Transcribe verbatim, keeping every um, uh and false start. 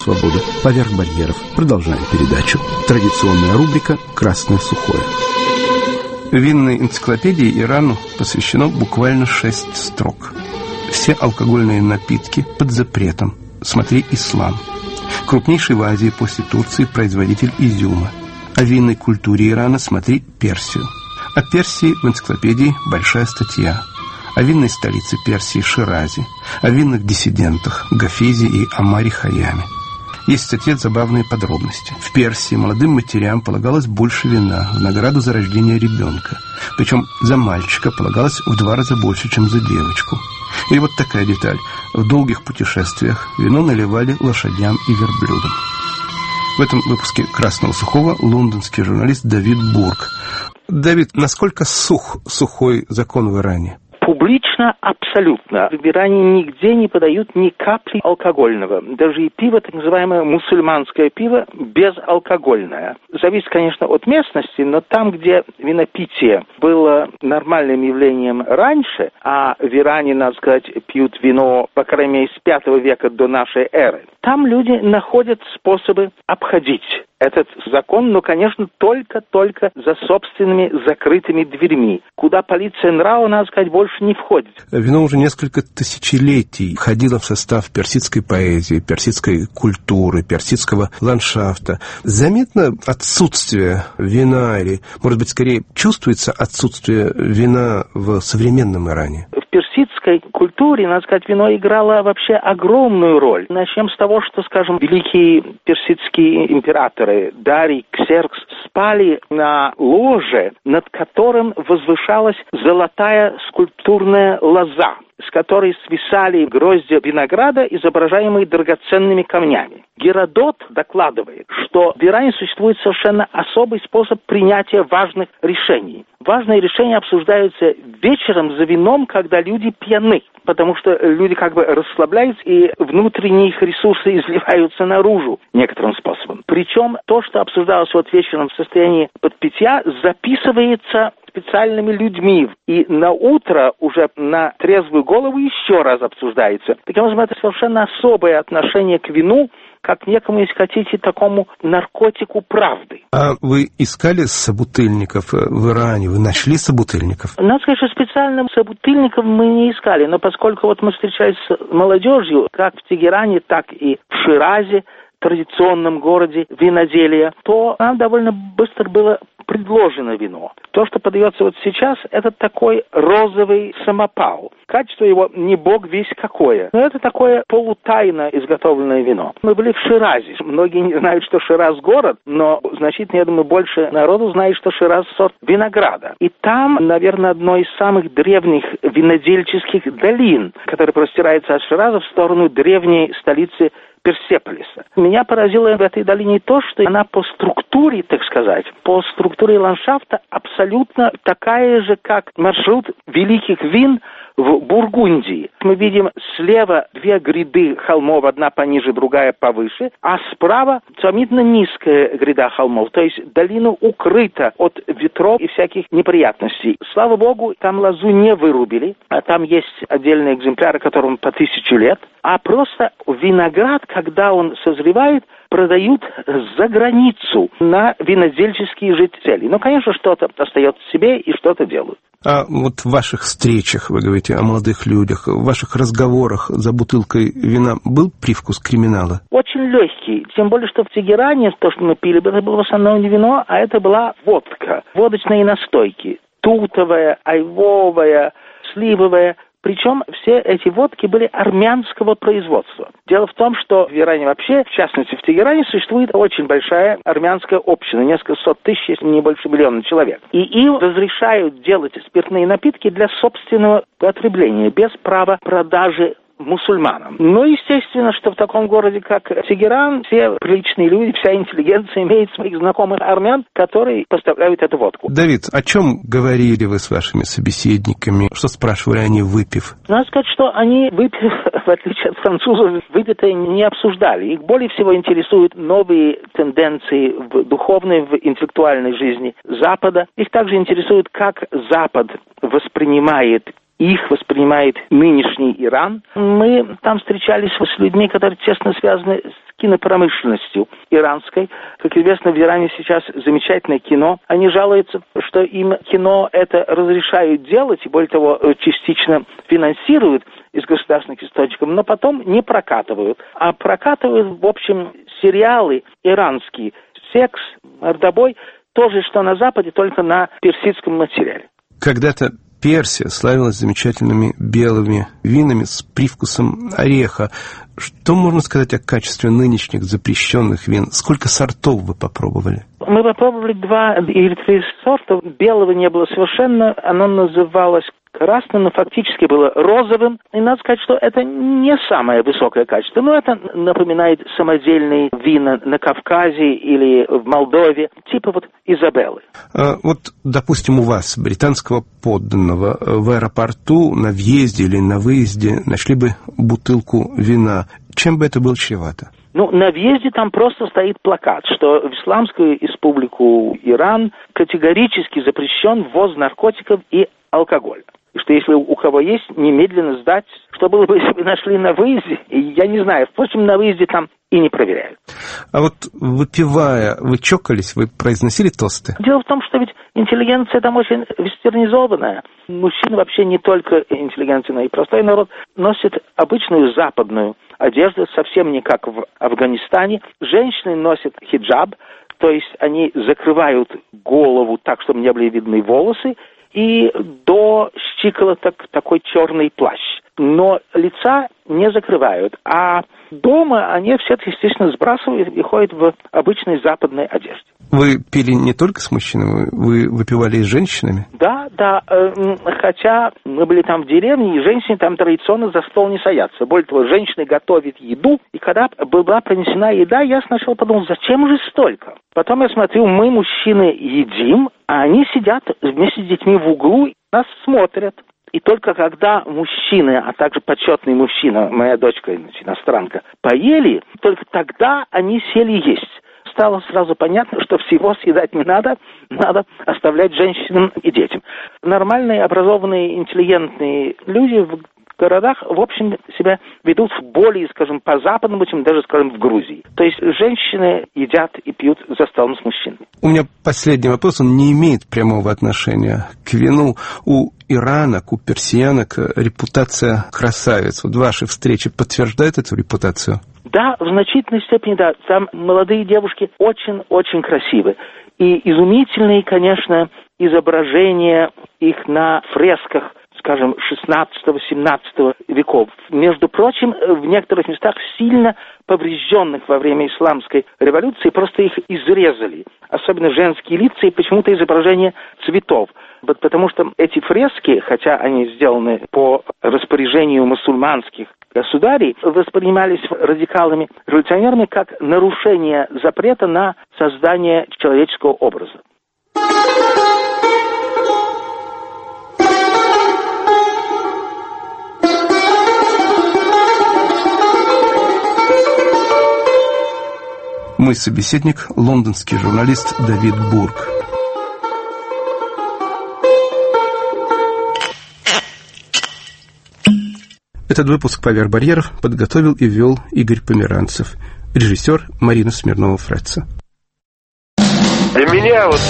свободы. Поверх барьеров. Продолжаем передачу. Традиционная рубрика «Красное сухое». В винной энциклопедии Ирану посвящено буквально шесть строк. Все алкогольные напитки под запретом. Смотри «Ислам». Крупнейший в Азии после Турции производитель изюма. О винной культуре Ирана смотри «Персию». О Персии в энциклопедии большая статья. О винной столице Персии Ширазе. О винных диссидентах Гафезе и Омаре Хайяме. Есть в статье забавные подробности. В Персии молодым матерям полагалось больше вина в награду за рождение ребенка. Причем за мальчика полагалось в два раза больше, чем за девочку. Или вот такая деталь. В долгих путешествиях вино наливали лошадям и верблюдам. В этом выпуске «Красного сухого» лондонский журналист Давид Бург. Давид, насколько сух сухой закон в Иране? Публично абсолютно. В Иране нигде не подают ни капли алкогольного. Даже и пиво, так называемое мусульманское пиво, безалкогольное. Зависит, конечно, от местности, но там, где винопитие было нормальным явлением раньше, а в Иране, надо сказать, пьют вино, по крайней мере, с пятого века до нашей эры, там люди находят способы обходить этот закон, но, конечно, только-только за собственными закрытыми дверьми, куда полиция нрава, надо сказать, больше не входит. Вино уже несколько тысячелетий входило в состав персидской поэзии, персидской культуры, персидского ландшафта. Заметно отсутствие вина или, может быть, скорее чувствуется отсутствие вина в современном Иране? В персидской культуре, надо сказать, вино играло вообще огромную роль. Начнем с того, что, скажем, великие персидские императоры Дарий, Ксеркс спали на ложе, над которым возвышалась золотая скульптурная лоза, с которой свисали гроздья винограда, изображаемые драгоценными камнями. Геродот докладывает, что в Иране существует совершенно особый способ принятия важных решений. Важные решения обсуждаются вечером за вином, когда люди пьяны, потому что люди как бы расслабляются, и внутренние их ресурсы изливаются наружу некоторым способом. Причем то, что обсуждалось вот вечером в состоянии подпития, записывается специальными людьми. И на утро уже на трезвую голову еще раз обсуждается. Таким образом, это совершенно особое отношение к вину, как к некому, если хотите, такому наркотику правды. А вы искали собутыльников в Иране? Вы нашли собутыльников? Надо сказать, что специально собутыльников мы не искали, но поскольку вот мы встречались с молодежью, как в Тегеране, так и в Ширазе, традиционном городе виноделия, то нам довольно быстро было предложено вино. То, что подается вот сейчас, это такой розовый самопал. Качество его не бог весть какое. Но это такое полутайно изготовленное вино. Мы были в Ширазе. Многие не знают, что Шираз город, но значительно, я думаю, больше народу знает, что Шираз сорт винограда. И там, наверное, одно из самых древних винодельческих долин, которая простирается от Шираза в сторону древней столицы Персеполиса. Меня поразило в этой долине то, что она по структуре, так сказать, по структуре ландшафта абсолютно такая же, как маршрут великих вин в Бургундии. Мы видим слева две гряды холмов, одна пониже, другая повыше, а справа сравнительно низкая гряда холмов, то есть долина укрыта от ветров и всяких неприятностей. Слава богу, там лозу не вырубили, а там есть отдельные экземпляры, которым по тысячу лет, а просто виноград, когда он созревает, продают за границу на винодельческие же цели. Ну, конечно, что-то остается себе и что-то делают. А вот в ваших встречах, вы говорите о молодых людях, в ваших разговорах за бутылкой вина был привкус криминала? Очень легкий. Тем более, что в Тегеране то, что мы пили, это было в основном не вино, а это была водка. Водочные настойки. Тутовая, айвовая, сливовая. Причем все эти водки были армянского производства. Дело в том, что в Иране вообще, в частности в Тегеране, существует очень большая армянская община, несколько сот тысяч, если не больше миллиона человек. И им разрешают делать спиртные напитки для собственного потребления, без права продажи мусульманам. Ну, естественно, что в таком городе, как Тегеран, все приличные люди, вся интеллигенция имеет своих знакомых армян, которые поставляют эту водку. Давид, о чем говорили вы с вашими собеседниками? Что спрашивали они, выпив? Надо сказать, что они, выпив, в отличие от французов, выпитое не обсуждали. Их более всего интересуют новые тенденции в духовной, в интеллектуальной жизни Запада. Их также интересует, как Запад воспринимает их воспринимает нынешний Иран. Мы там встречались с людьми, которые тесно связаны с кинопромышленностью иранской. Как известно, в Иране сейчас замечательное кино. Они жалуются, что им кино это разрешают делать, и более того, частично финансируют из государственных источников, но потом не прокатывают. А прокатывают, в общем, сериалы иранские. Секс, мордобой, то же, что на Западе, только на персидском материале. Когда-то Персия славилась замечательными белыми винами с привкусом ореха. Что можно сказать о качестве нынешних запрещенных вин? Сколько сортов вы попробовали? Мы попробовали два или три сорта. Белого не было совершенно. Оно называлось красным, но фактически было розовым. И надо сказать, что это не самое высокое качество. Но это напоминает самодельные вина на Кавказе или в Молдове, типа вот Изабеллы. А вот, допустим, у вас, британского подданного, в аэропорту, на въезде или на выезде нашли бы бутылку вина. Чем бы это было чревато? Ну, на въезде там просто стоит плакат, что в Исламскую республику Иран категорически запрещен ввоз наркотиков и алкоголя. И что если у кого есть, немедленно сдать. Что было бы, если бы нашли на выезде? Я не знаю. Впрочем, на выезде там и не проверяют. А вот выпивая, вы чокались, вы произносили тосты? Дело в том, что ведь интеллигенция там очень вестернизованная. Мужчины вообще не только интеллигенция, но и простой народ носят обычную западную одежду, совсем не как в Афганистане. Женщины носят хиджаб, то есть они закрывают голову так, чтобы не были видны волосы, и до щиколоток такой черный плащ. Но лица не закрывают, а дома они все это, естественно, сбрасывают и ходят в обычной западной одежде. Вы пили не только с мужчинами, вы выпивали и с женщинами? Да, да, э, хотя мы были там в деревне, и женщины там традиционно за стол не садятся. Более того, женщины готовят еду, и когда была принесена еда, я сначала подумал, зачем же столько? Потом я смотрю, мы, мужчины, едим, а они сидят вместе с детьми в углу и нас смотрят. И только когда мужчины, а также почетный мужчина, моя дочка, иностранка, поели, только тогда они сели есть. Стало сразу понятно, что всего съедать не надо, надо оставлять женщинам и детям. Нормальные, образованные, интеллигентные люди в городах, в общем, себя ведут более, скажем, по-западному, чем даже, скажем, в Грузии. То есть женщины едят и пьют за столом с мужчинами. У меня последний вопрос, он не имеет прямого отношения к вину. У иранок, у персиянок репутация красавиц. Вот ваши встречи подтверждают эту репутацию? Да, в значительной степени, да. Там молодые девушки очень-очень красивы. И изумительные, конечно, изображения их на фресках, скажем, шестнадцатого-семнадцатого веков. Между прочим, в некоторых местах сильно поврежденных во время исламской революции, просто их изрезали. Особенно женские лица и почему-то изображение цветов. Вот потому что эти фрески, хотя они сделаны по распоряжению мусульманских государей, воспринимались радикалами, революционерами как нарушение запрета на создание человеческого образа. Мой собеседник – лондонский журналист Давид Бург. Этот выпуск «Поверх барьеров» подготовил и вел Игорь Померанцев, режиссер Марина Смирнова-Фретца. Для меня вот